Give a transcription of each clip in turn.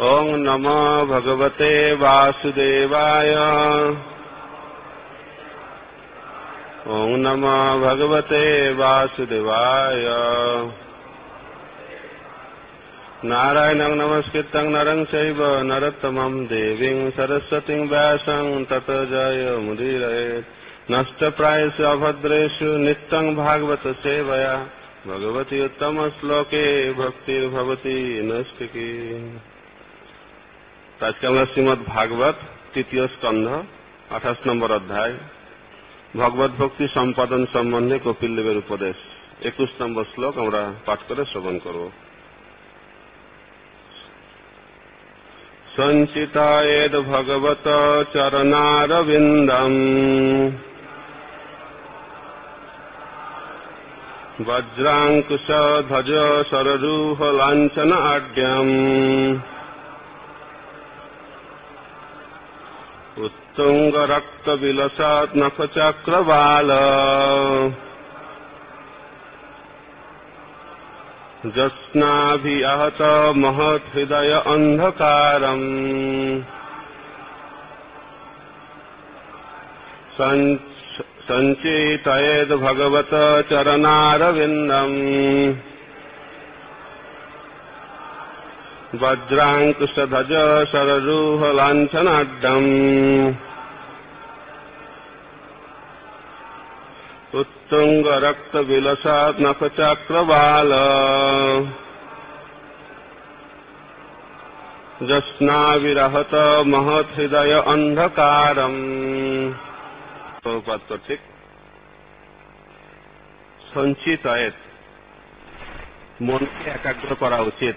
ओम नमो भगवते वासुदेवाय। ओम नमो भगवते वासुदेवाय। नारायणं नमस्कृतं नरं चैव नरोत्तमं देवीं सरस्वतीं व्यासं ततो जयमुदीरयेत्। नष्टप्रायेषु अभद्रेषु नित्यं भागवत सेवया भगवती उत्तम श्लोके भक्तिर्भवती नैष्ठिकी। आज के আমরা শ্রীমদ্ ভাগবত তৃতীয় স্কন্ধ 28 নম্বর অধ্যায় ভগবত ভক্তি সম্পাদন সম্বন্ধে কপিল দেবের উপদেশ 21 নম্বর শ্লোক আমরা পাঠ করে শ্রবণ করব। সঞ্চিতায়েদ ভগবত চরণারবিন্দম বজ্রাঙ্কুশ ধ্বজ সররূহ লাঞ্ছন আঢ্যম उत्तुंग रक्त विलसात नख चक्रवाल जस्नाभिहत महत् हृदय अंधकारम संचितयेद भगवत चरणारविंदम वज्रांकुशध्वज सररूह लांछनाढ्यम उत्तुंग रक्त विलसात नख चक्रवाल जस्नाविरहत महत् हृदय अंधकारम। ठीक संचितयेत मन के एकाग्र करा उचित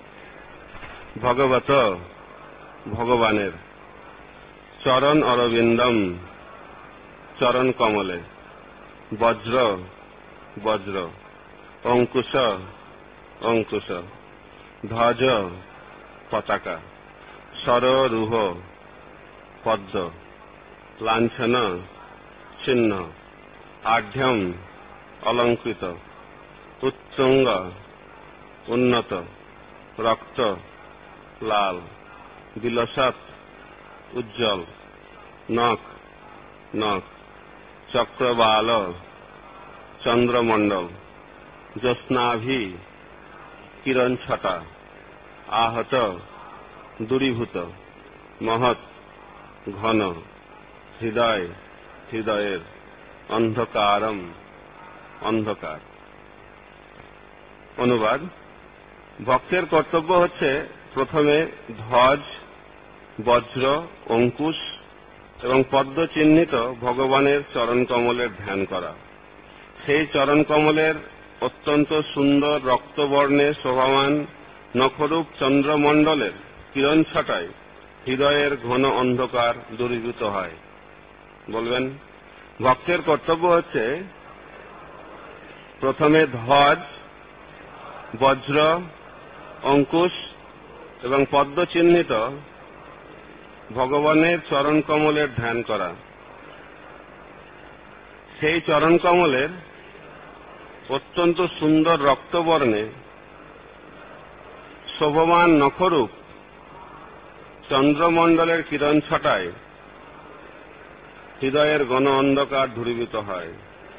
भगवत भगवानेर चरण अरविंदम चरण कमले वज्र वज्र अंकुश अंकुश ध्वज पताका सररूह पद्म लांछन चिन्ह आढ्यम अलंकृत उत्तुंग उन्नत रक्त लाल विलसत उज्जवल नख नख चक्रवाल चंद्रमंडल ज्योत्स्नाभि किरण छटा आहत दूरीभूत महत् घन हृदय हृदयेर अंधकारम अंधकार। अनुवाद भक्तेर कर्तव्य হচ্ছে প্রথমে ধ্বজ বজ্র অঙ্কুশ এবং পদ্ম চিহ্নিত ভগবানের চরণ কমলের ধ্যান করা। সেই চরণ কমলের অত্যন্ত সুন্দর রক্তবর্ণে শোভামান নখরূপ চন্দ্রমণ্ডলের কিরণ ছটায় হৃদয়ের ঘন অন্ধকার দূরীভূত হয়। বলবেন ভক্তের কর্তব্য হচ্ছে প্রথমে ধ্বজ বজ্র অঙ্কুশ এবং পদ্ম চিহ্নিত ভগবানের চরণ কমলের ধ্যান করা। সেই চরণ কমলের অত্যন্ত সুন্দর রক্তবর্ণে শোভমান নখরূপ চন্দ্রমণ্ডলের কিরণ ছটায় হৃদয়ের ঘন অন্ধকার দূরীভূত হয়।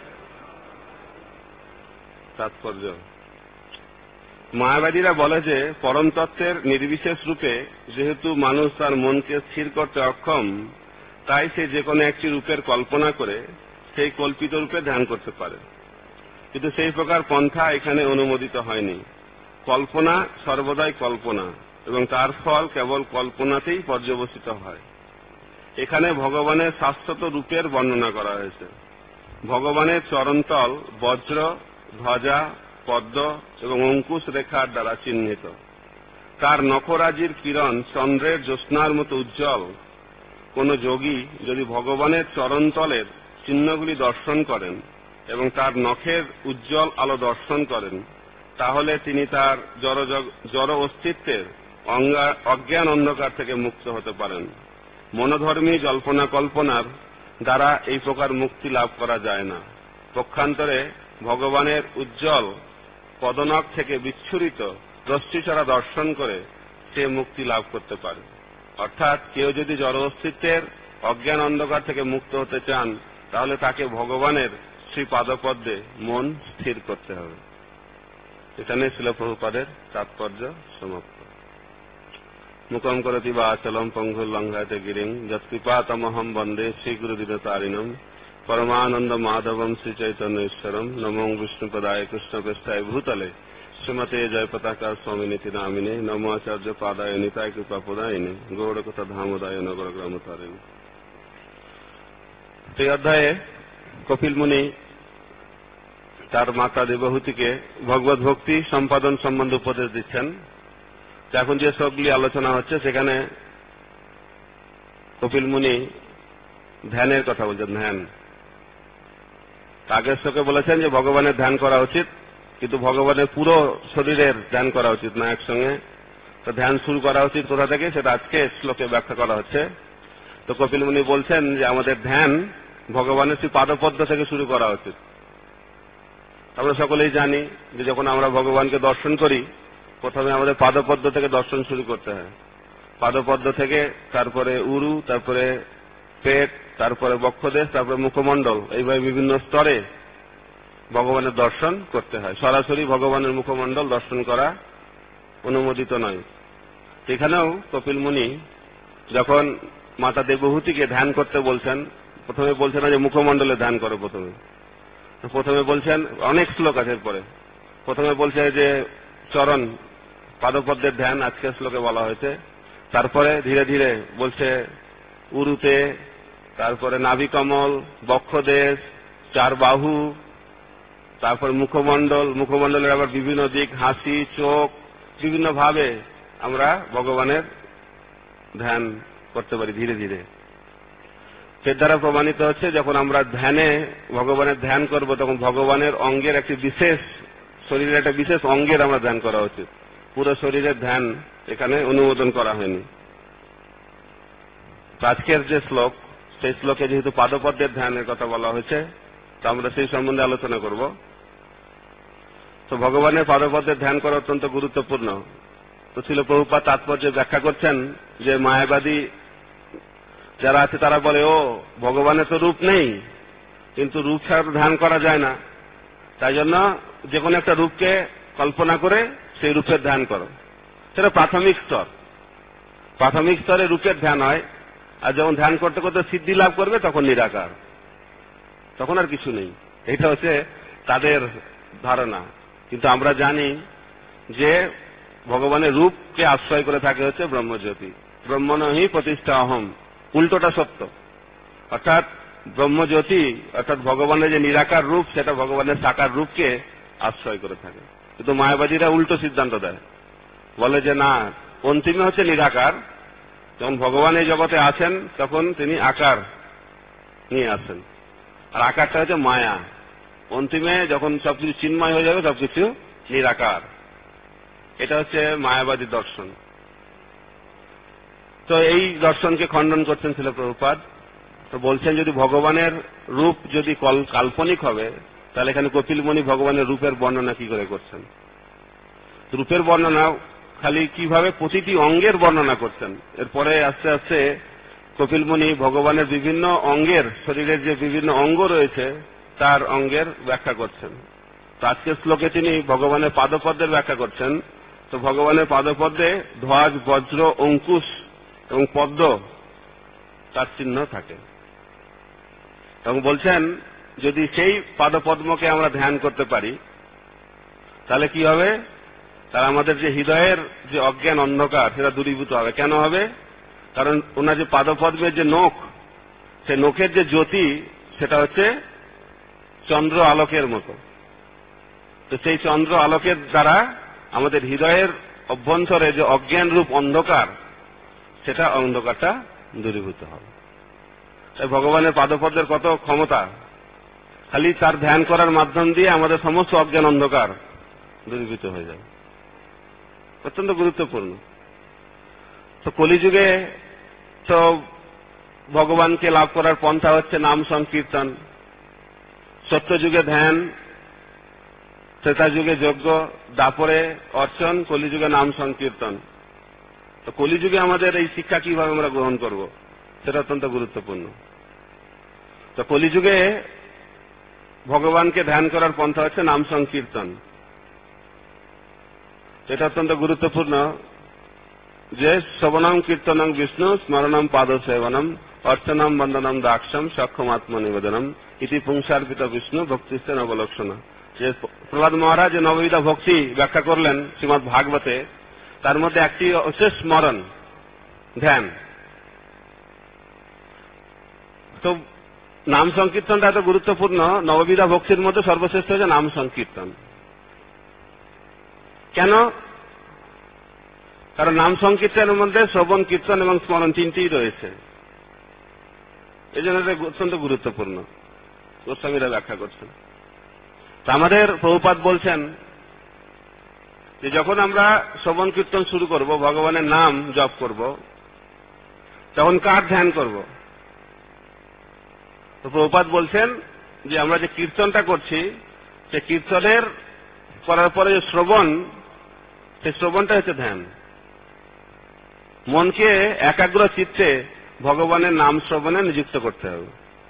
তাৎপর্য মায়াবাদীরা বলে যে পরম তত্ত্বের নির্বিশেষ রূপে যেহেতু মানুষ তার মনকে স্থির করতে অক্ষম, তাই সে যে কোনো একটি রূপের কল্পনা করে সেই কল্পিত রূপে ধ্যান করতে পারে। কিন্তু সেই প্রকার পন্থা এখানে অনুমোদিত হয়নি। কল্পনা সর্বদাই কল্পনা এবং তার ফল কেবল কল্পনাতেই পর্যবসিত হয়। এখানে ভগবানের শাশ্বত রূপের বর্ণনা করা হয়েছে। ভগবানের চরণতল বজ্র ধ্বজা পদ্ম এবং অঙ্কুশ রেখার দ্বারা চিহ্নিত। তার নখরাজির কিরণ চন্দ্রের জ্যোৎস্নার মতো উজ্জ্বল। কোন যোগী যদি ভগবানের চরণতলের চিহ্নগুলি দর্শন করেন এবং তার নখের উজ্জ্বল আলো দর্শন করেন, তাহলে তিনি তার জড় অস্তিত্বের অজ্ঞান অন্ধকার থেকে মুক্ত হতে পারেন। মনোধর্মী জল্পনা কল্পনার দ্বারা এই প্রকার মুক্তি লাভ করা যায় না। পক্ষান্তরে ভগবানের উজ্জ্বল পদনখ থেকে বিচ্ছুরিত রশ্মিছড়া দর্শন করে সে মুক্তি লাভ করতে পারে। অর্থাৎ কেউ যদি জড় অস্তিত্বের অজ্ঞান অন্ধকার থেকে মুক্ত হতে চান, তাহলে তাকে ভগবানের শ্রী পাদপদ্মে মন স্থির করতে হবে। এখানে ছিল প্রভুপাদের তাৎপর্য সমাপ্ত। মুখম করতি বাচলম পঙ্গুর লঙ্ঘাতে গিরিং যৎকৃপাতমহম বন্দে শ্রী গুরুদিনতারিণম পরমানন্দ মাধবম শ্রী চৈতন্য ঈশ্বরম নমো বিষ্ণুপদায় কৃষ্ণপৃষ্ঠায় ভূতলে শ্রীমতে জয় পতাকা স্বামী নীতি নামিনে নমো আচার্য পাদায় নিতায় কৃপা প্রদায়িনে গৌড়কথা ধামোদায় নগর গ্রাম তারিণী। এই অধ্যায়ে কপিল মুনি তার মাতা দেবহূতিকে ভগবত ভক্তি সম্পাদন সম্বন্ধে উপদেশ দিচ্ছেন। এখন যে সবগুলি আলোচনা হচ্ছে সেখানে কপিল মুনি ধ্যানের কথা বলছেন। ধ্যান আগের শ্লোকে বলেছেন যে ভগবানের ধ্যান করা উচিত, কিন্তু ভগবানের পুরো শরীরের ধ্যান করা উচিত না একসঙ্গে। তো ধ্যান শুরু করা উচিত কোথা থেকে, সেটা আজকে শ্লোকে ব্যাখ্যা করা হচ্ছে। তো কপিল মুনি বলছেন যে আমাদের ধ্যান ভগবানের সেই পাদপদ্ম থেকে শুরু করা উচিত। আমরা সকলেই জানি যে যখন আমরা ভগবানকে দর্শন করি, প্রথমে আমাদের পাদপদ্ম থেকে দর্শন শুরু করতে হয়। পাদপদ্ম থেকে তারপরে উরু, তারপরে পেট, তারপরে বক্ষদেশ, তারপরে মুখমণ্ডল, এইভাবে বিভিন্ন স্তরে ভগবানের দর্শন করতে হয়। সরাসরি ভগবানের মুখমণ্ডল দর্শন করা অনুমোদিত নয়। এখানেও কপিল মুনি যখন মাতা দেবহূতিকে ধ্যান করতে বলছেন, প্রথমে বলছেন না যে মুখমণ্ডলে ধ্যান করো। প্রথমে বলছেন, অনেক শ্লোক আছে পরে, প্রথমে বলছে যে চরণ পাদপদ্মের ধ্যান আজকের শ্লোকে বলা হয়েছে। তারপরে ধীরে ধীরে বলছে উরুতে, তারপরে নাভিকমল, বক্ষদেশ, চার বাহু, তারপর মুখমণ্ডল, মুখমণ্ডলের আবার বিভিন্ন দিক, হাসি, চোখ, বিভিন্ন ভাবে আমরা ভগবানের ধ্যান করতে পারি ধীরে ধীরে। এর দ্বারা প্রমাণিত হচ্ছে যখন আমরা ধ্যানে ভগবানের ধ্যান করব, তখন ভগবানের অঙ্গের একটি বিশেষ, শরীরের একটা বিশেষ অঙ্গের আমরা ধ্যান করা উচিত। পুরো শরীরের ধ্যান এখানে অনুমোদন করা হয়নি। আজকের যে শ্লোক, সেই শ্লোকে যেহেতু পাদপদ্মের ধ্যানের কথা বলা হয়েছে, তো আমরা সেই সম্বন্ধে আলোচনা করব। তো ভগবানের পাদপদ্মের ধ্যান করা অত্যন্ত গুরুত্বপূর্ণ। তো ছিল প্রভুপাদ তাৎপর্য ব্যাখ্যা করছেন যে মায়াবাদী যারা আছে তারা বলে, ও ভগবানের তো রূপ নেই, কিন্তু রূপ ছাড়া তো ধ্যান করা যায় না, তাই জন্য যে কোনো একটা রূপকে কল্পনা করে সেই রূপের ধ্যান করো। সেটা প্রাথমিক স্তর। প্রাথমিক স্তরে রূপের ধ্যান হয়, আর যখন ধ্যান করতে করতে সিদ্ধি লাভ করবে তখন নিরাকার, তখন আর কিছু নেই। এটা হচ্ছে তাদের ধারণা। কিন্তু আমরা জানি যে ভগবানের রূপকে আশ্রয় করে থাকে হচ্ছে ব্রহ্মজ্যোতি। ব্রহ্মণহি প্রতিষ্ঠা অহম, উল্টোটা সত্য। অর্থাৎ ব্রহ্মজ্যোতি, অর্থাৎ ভগবানের যে নিরাকার রূপ, সেটা ভগবানের সাকার রূপকে আশ্রয় করে থাকে। কিন্তু মায়াবাদীরা উল্টো সিদ্ধান্ত দেয়, বলে যে না, অন্তিমে হচ্ছে নিরাকার। যখন ভগবান এই জগতে আছেন তখন তিনি আকার নিয়ে আসেন, আর আকারটা হচ্ছে মায়া। অন্তিমে যখন সবকিছু চিন্ময় হয়ে যাবে সবকিছু নিরাকার। এটা হচ্ছে মায়াবাদী দর্শন। তো এই দর্শনকে খণ্ডন করছেন ছিল প্রভুপাদ। তো বলছেন যদি ভগবানের রূপ যদি কাল্পনিক হবে, তাহলে এখানে কপিল মুনি ভগবানের রূপের বর্ণনা কি করে করছেন? রূপের বর্ণনা খালি কিভাবে, প্রতিটি অঙ্গের বর্ণনা করছেন। এরপরে আস্তে আস্তে কপিল মুনি ভগবানের বিভিন্ন অঙ্গের, শরীরের যে বিভিন্ন অঙ্গ রয়েছে তার অঙ্গের ব্যাখ্যা করছেন। তো আজকের শ্লোকে তিনি ভগবানের পাদপদ্মের ব্যাখ্যা করছেন। তো ভগবানের পাদপদ্মে ধ্বজ, বজ্র, অঙ্কুশ এবং পদ্ম তার চিহ্ন থাকে। এবং বলছেন যদি সেই পাদপদ্মকে আমরা ধ্যান করতে পারি তাহলে কি হবে? তাহলে আমাদের যে হৃদয়ের যে অজ্ঞান অন্ধকার সেটা দূরীভূত হবে। কেন হবে? কারণ ওনার যে পাদপদ্মের যে নখ, সেই নখের যে জ্যোতি সেটা হচ্ছে চন্দ্র আলোকের মতো। তো সেই চন্দ্র আলোকের দ্বারা আমাদের হৃদয়ের অভ্যন্তরে যে অজ্ঞান রূপ অন্ধকার, সেটা অন্ধকারটা দূরীভূত হবে। তাই ভগবানের পাদপদ্মের কত ক্ষমতা! খালি তার ধ্যান করার মাধ্যম দিয়ে আমাদের সমস্ত অজ্ঞান অন্ধকার দূরীভূত হয়ে যায়। অত্যন্ত গুরুত্বপূর্ণ। তো কলিযুগে তো ভগবানকে লাভ করার পন্থা হচ্ছে নাম সংকীর্তন, সত্যযুগে ধ্যান, ত্রেতা যুগে যজ্ঞ, দাপরে অর্চন, কলিযুগে নাম সংকীর্তন। তো কলিযুগে আমাদের এই শিক্ষা কিভাবে আমরা গ্রহণ করব, সেটা অত্যন্ত গুরুত্বপূর্ণ। তো কলিযুগে ভগবানকে ধ্যান করার পন্থা হচ্ছে নাম সংকীর্তন। এটা অত্যন্ত গুরুত্বপূর্ণ যে শ্রবণম কীর্তনম বিষ্ণু স্মরণম পাদ সেবনম অর্চনম বন্দনম দাক্ষম সক্ষমাত্ম নিবেদনম ইতি পুংসার্পিত বিষ্ণু ভক্তিস্তে নবলক্ষণ। যে প্রহ্লাদ মহারাজ যে নববিধা ভক্তি ব্যাখ্যা করলেন শ্রীমদ্ ভাগবতে, তার মধ্যে একটি হচ্ছে স্মরণ, ধ্যান। তো নাম সংকীর্তনটা এত গুরুত্বপূর্ণ। নববিধা ভক্তির মধ্যে সর্বশ্রেষ্ঠ হচ্ছে নাম সংকীর্তন। কেন? কারণ নাম সংকীর্তনের মধ্যে শ্রবণ, কীর্তন এবং স্মরণ তিনটিই রয়েছে। এই জন্য এটা অত্যন্ত গুরুত্বপূর্ণ। গোস্বামীরা ব্যাখ্যা করছেন। তা আমাদের প্রভুপাদ বলছেন যে যখন আমরা শ্রবণ কীর্তন শুরু করব, ভগবানের নাম জপ করব, তখন কার ধ্যান করব? তো প্রভুপাদ বলছেন যে আমরা যে কীর্তনটা করছি, সে কীর্তনের করার পরে যে শ্রবণ, সেই শ্রবণটা হচ্ছে ধ্যান। মনকে একাগ্র চিত্তে ভগবানের নাম শ্রবণে নিযুক্ত করতে হবে।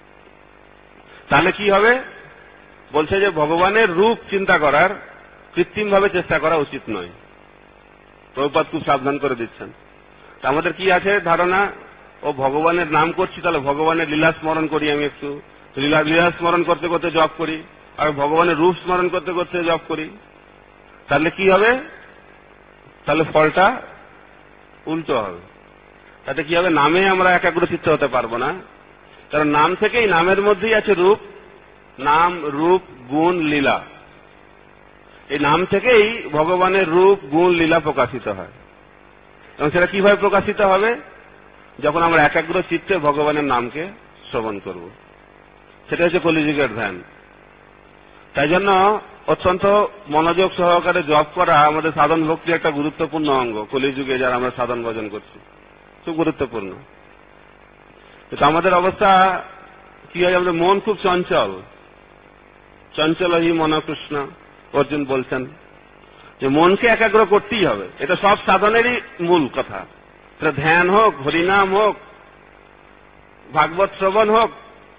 তাহলে কি হবে? বলছে যে ভগবানের রূপ চিন্তা করার কৃত্রিমভাবে চেষ্টা করা উচিত নয়। প্রভুপাদ খুব সাবধান করে দিচ্ছেন। আমাদের কি আছে ধারণা, ও ভগবানের নাম করছি, তাহলে ভগবানের লীলা স্মরণ করি, আমি একটু লীলা স্মরণ করতে করতে জপ করি, আর ভগবানের রূপ স্মরণ করতে করতে জপ করি। তাহলে কি হবে? তাহলে ফলটা উল্টো হবে। তাতে কি হবে? নামে আমরা একাগ্রচিত্ত হতে পারবো না। কারণ নাম থেকেই, নামের মধ্যেই আছে রূপ, নাম, রূপ, গুণ, লীলা। এই নাম থেকেই ভগবানের রূপ, গুণ, লীলা প্রকাশিত হয়। এবং সেটা কিভাবে প্রকাশিত হবে? যখন আমরা একাগ্র চিত্তে ভগবানের নামকে শ্রবণ করব। সেটা হচ্ছে কলিযুগের ধ্যান। তাই জন্য অত্যন্ত মনোযোগ সহকারে জপ করা আমাদের সাধন ভক্তির একটা গুরুত্বপূর্ণ অঙ্গ। কলিযুগে যারা আমরা সাধন ভজন করছি, খুব গুরুত্বপূর্ণ। কিন্তু আমাদের অবস্থা কি হয়? আমাদের মন খুব চঞ্চল। চঞ্চল হি মন কৃষ্ণ, অর্জুন বলছেন যে মনকে একাগ্র করতেই হবে। এটা সব সাধনেরই মূল কথা। এটা ধ্যান হোক, হরিনাম হোক, ভাগবত শ্রবণ হোক,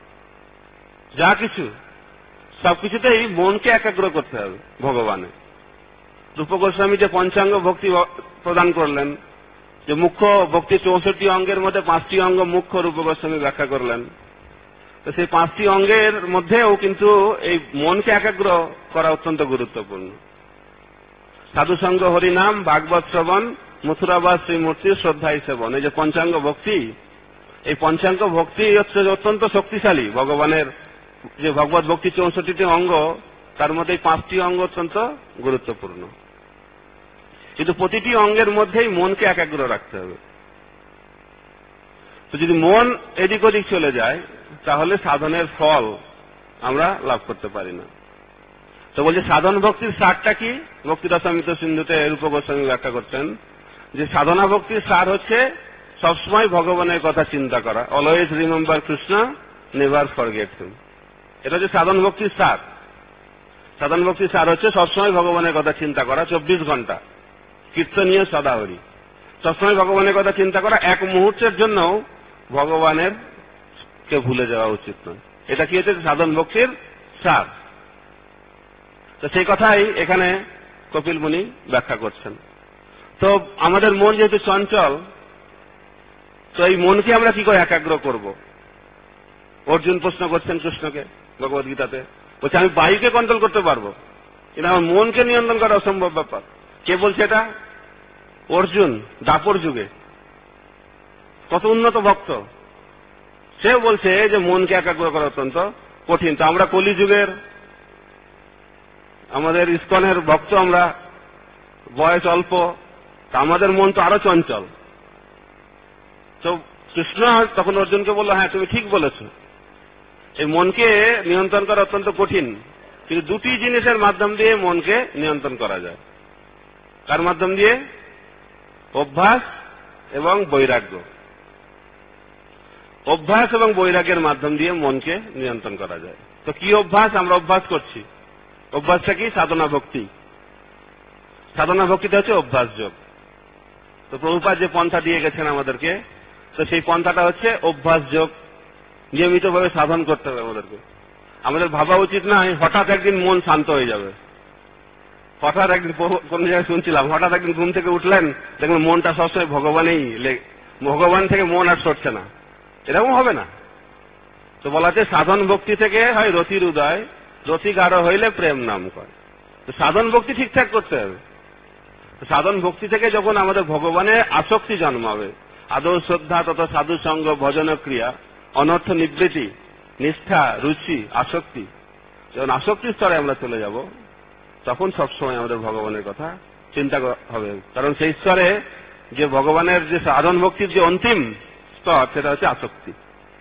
যা কিছু, সবকিছুতেই মনকে একাগ্র করতে হবে ভগবানে। রূপ গোস্বামী যে পঞ্চাঙ্গ ভক্তি প্রদান করলেন, যে মুখ্য ভক্তি 64 অঙ্গের মধ্যে 5টি অঙ্গ মুখ্য রূপ গোস্বামী ব্যাখ্যা করলেন। তো সেই 5টি অঙ্গের মধ্যেও কিন্তু এই মনকে একাগ্র করা অত্যন্ত গুরুত্বপূর্ণ। সাধুসঙ্গ, হরিনাম, ভাগবত শ্রবণ, মথুরাবাস শ্রীমূর্তি, শ্রদ্ধাই সেবন, এই যে পঞ্চাঙ্গ ভক্তি, এই পঞ্চাঙ্গ ভক্তি হচ্ছে অত্যন্ত শক্তিশালী। ভগবানের যে ভগবত ভক্তি 64টি অঙ্গ, তার মধ্যে 5টি অঙ্গ অত্যন্ত গুরুত্বপূর্ণ। কিন্তু প্রতিটি অঙ্গের মধ্যেই মনকে একাগ্র রাখতে হবে। তো যদি মন এদিক ওদিক চলে যায়, তাহলে সাধনের ফল আমরা লাভ করতে পারি না। তো বলছে সাধন ভক্তির সারটা কি? ভক্তিরসামৃত সিন্ধুতে রূপ গোস্বামী ব্যাখ্যা করছেন যে সাধনা ভক্তির সার হচ্ছে সবসময় ভগবানের কথা চিন্তা করা। Always remember Krishna, never forget him. এটা হচ্ছে সাধন ভক্তির সার। সাধন ভক্তির সার হচ্ছে সবসময় ভগবানের কথা চিন্তা করা, 24 ঘন্টা কীর্তনীয় সদাহরি। সবসময় ভগবানের কথা চিন্তা করা, এক মুহূর্তের জন্য ভগবানের কে ভুলে যাওয়া উচিত নয়। এটা কি হচ্ছে? সাধন ভক্তির সার। তো সেই কথাই এখানে কপিল মুনি ব্যাখ্যা করছেন। তো আমাদের মন যেহেতু চঞ্চল, তো এই মনকে আমরা কি করে একাগ্র করব? অর্জুন প্রশ্ন করছেন কৃষ্ণকে ভগবদ গীতাতে, বলছে আমি বায়ুকে কন্ট্রোল করতে পারবো, কিন্তু আমার মনকে নিয়ন্ত্রণ করা অসম্ভব ব্যাপার। কে বলছে এটা? অর্জুন, দাপর যুগে কত উন্নত ভক্ত, সে বলছে যে মনকে একাগ্র করা অত্যন্ত কঠিন। তো আমরা কলিযুগের, আমাদের ইস্কনের ভক্ত, আমরা বয়স অল্প, তা আমাদের মন তো আরো চঞ্চল। তো কৃষ্ণ তখন অর্জুনকে বলল, হ্যাঁ তুমি ঠিক বলেছ, এই মনকে নিয়ন্ত্রণ করা অত্যন্ত কঠিন, কিন্তু দুটি জিনিসের মাধ্যম দিয়ে মনকে নিয়ন্ত্রণ করা যায়। কার মাধ্যম দিয়ে? অভ্যাস এবং বৈরাগ্য। অভ্যাস এবং বৈরাগ্যের মাধ্যম দিয়ে মনকে নিয়ন্ত্রণ করা যায়। তো কি অভ্যাস? আমরা অভ্যাস করছি। অভ্যাসটা কি? সাধনা ভক্তি। সাধনা ভক্তিটা হচ্ছে অভ্যাস যোগ। তো প্রভুপাদ যে পন্থা দিয়ে গেছেন আমাদেরকে, তো সেই পন্থাটা হচ্ছে অভ্যাস যোগ, নিয়মিতভাবে সাধন করতে হবে আমাদেরকে। আমাদের ভাবা উচিত না হঠাৎ একদিন মন শান্ত হয়ে যাবে। হঠাৎ একদিন কোন জায়গায় শুনছিলাম, হঠাৎ একদিন ঘুম থেকে উঠলেন, দেখবেন মনটা সবসময় ভগবান থেকে মন আর সরছে না, এরকম হবে না। তো বলা হচ্ছে সাধন ভক্তি থেকে হয় রতির উদয়, রতি গাঢ় হইলে প্রেম নাম করে। তো সাধন ভক্তি ঠিকঠাক করতে হবে। সাধন ভক্তি থেকে যখন আমাদের ভগবানের আসক্তি জন্মাবে, আদৌ শ্রদ্ধা তথা সাধু সঙ্গ ভজন ক্রিয়া, অনর্থ নিবৃত্তি, নিষ্ঠা, রুচি, আসক্তি, যখন আসক্তির স্তরে আমরা চলে যাব, তখন সবসময় আমাদের ভগবানের কথা চিন্তা হবে। কারণ সেই স্তরে যে ভগবানের যে সাধন ভক্তির যে অন্তিম স্তর, সেটা হচ্ছে আসক্তি।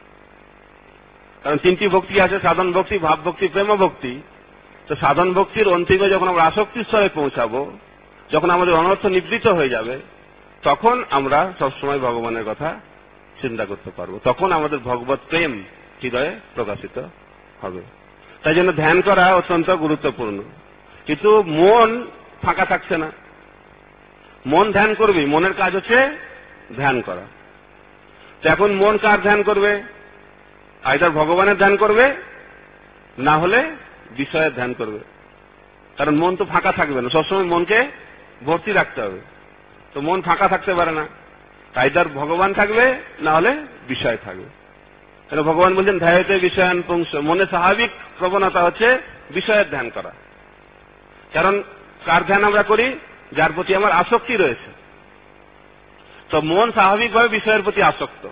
কারণ তিনটি ভক্তি আছে, সাধন ভক্তি, ভাব ভক্তি, প্রেম ভক্তি। তো সাধন ভক্তির অন্তিমে যখন আমরা আসক্তির স্তরে পৌঁছাবো, যখন আমাদের অনর্থ নিবৃত্ত হয়ে যাবে, তখন আমরা সবসময় ভগবানের কথা চিন্তা করতে পারবো, তখন আমাদের ভগবত প্রেম হৃদয়ে প্রকাশিত হবে। তাই জন্য ধ্যান করা অত্যন্ত গুরুত্বপূর্ণ। কিন্তু মন ফাঁকা থাকছে না। মন ধ্যান করবি, মনের কাজ হচ্ছে ধ্যান করা। তো এখন মন কার ধ্যান করবে? আইদার ভগবানের ধ্যান করবে, না হলে বিষয়ের ধ্যান করবে। কারণ মন তো ফাঁকা থাকবে না, সবসময় মনকে ভর্তি রাখতে হবে। তো মন ফাঁকা থাকতে পারে না, আইদার ভগবান থাকবে, না হলে বিষয় থাকবে। তাহলে ভগবান বলছেন ধ্যায়তে বিষয়ান পুংস, মনে স্বাভাবিক প্রবণতা হচ্ছে বিষয়ের ধ্যান করা। কারণ কার ধ্যান আমরা করি? যার প্রতি আমার আসক্তি রয়েছে। তো মন স্বাভাবিকভাবে বিষয়ের প্রতি আসক্ত,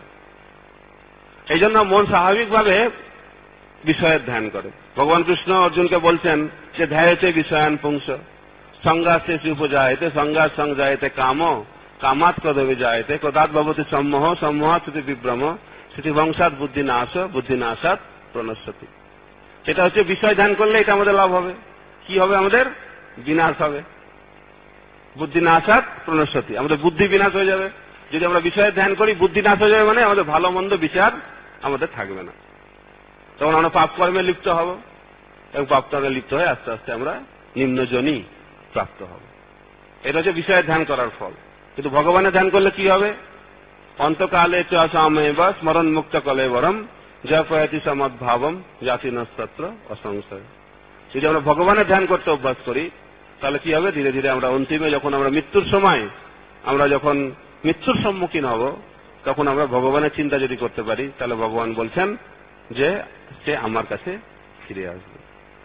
এই জন্য মন স্বাভাবিকভাবে বিষয়ের ধ্যান করে। ভগবান কৃষ্ণ অর্জুনকে বলছেন যে ধ্যায়তে বিষয়ান পুংস, সংঘাতে উপজায়তে, সংঘাত সংজায়তে কাম, কামাত ক্রোধে জায়তে, ক্রোধাৎ ভবতি সম্মোহ, সম্মোহাৎ স্থিতি বিভ্রম, স্থিতি বংশাৎ বুদ্ধি নাশ, বুদ্ধি নাশাৎ প্রণশ্যতি। এটা হচ্ছে বিষয় ধ্যান করলে এটা আমাদের লাভ হবে। কি হবে? আমাদের বিনাশ হবে। বুদ্ধি নাশাৎ প্রণশ্যতি, আমাদের বুদ্ধি বিনাশ হয়ে যাবে। যদি আমরা বিষয়ের ধ্যান করি, বুদ্ধি নাশ হয়ে যাবে, মানে আমাদের ভালো মন্দ বিচার আমাদের থাকবে না। তখন আমরা পাপ কর্মে লিপ্ত হব, এবং পাপ কর্মে লিপ্ত হয়ে আস্তে আস্তে আমরা নিম্নজনী প্রাপ্ত হব। এটা হচ্ছে বিষয়ের ধ্যান করার ফল। কিন্তু ভগবানের ধ্যান করলে কি হবে? অন্তকালে চ সামেব স্মরণ মুক্ত কলেবরম জপয়তি সমদ্ভাবম জাতি নস্তত্র অসংশয়। যদি আমরা ভগবানের ধ্যান করতে অভ্যাস করি, তাহলে কি হবে? ধীরে ধীরে আমরা অন্তিমে যখন আমরা মৃত্যুর সময় আমরা যখন মৃত্যুর সম্মুখীন হব, তখন আমরা ভগবানের চিন্তা যদি করতে পারি, তাহলে ভগবান বলছেন যে সে আমার কাছে ফিরে আসবে।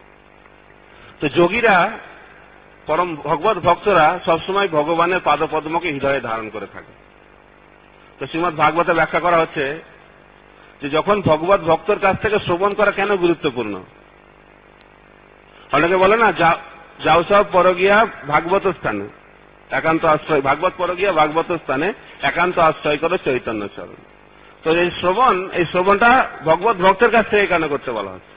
তো যোগীরা, পরম ভগবত ভক্তরা সবসময় ভগবানের পাদপদ্মকে হৃদয়ে ধারণ করে থাকে। তো শ্রীমদ্ ভাগবতে ব্যাখ্যা করা হচ্ছে যে যখন ভগবত ভক্তর কাছ থেকে শ্রবণ করা কেন গুরুত্বপূর্ণ। অনেকে বলে না, যাও সব পরগিয়া ভাগবত স্থানে একান্ত আশ্রয়, ভাগবত পরগিয়া ভাগবত স্থানে একান্ত আশ্রয় করো চৈতন্য চরণ। তো এই শ্রবণটা ভগবত ভক্তের কাছ থেকে কেন করতে বলা হচ্ছে?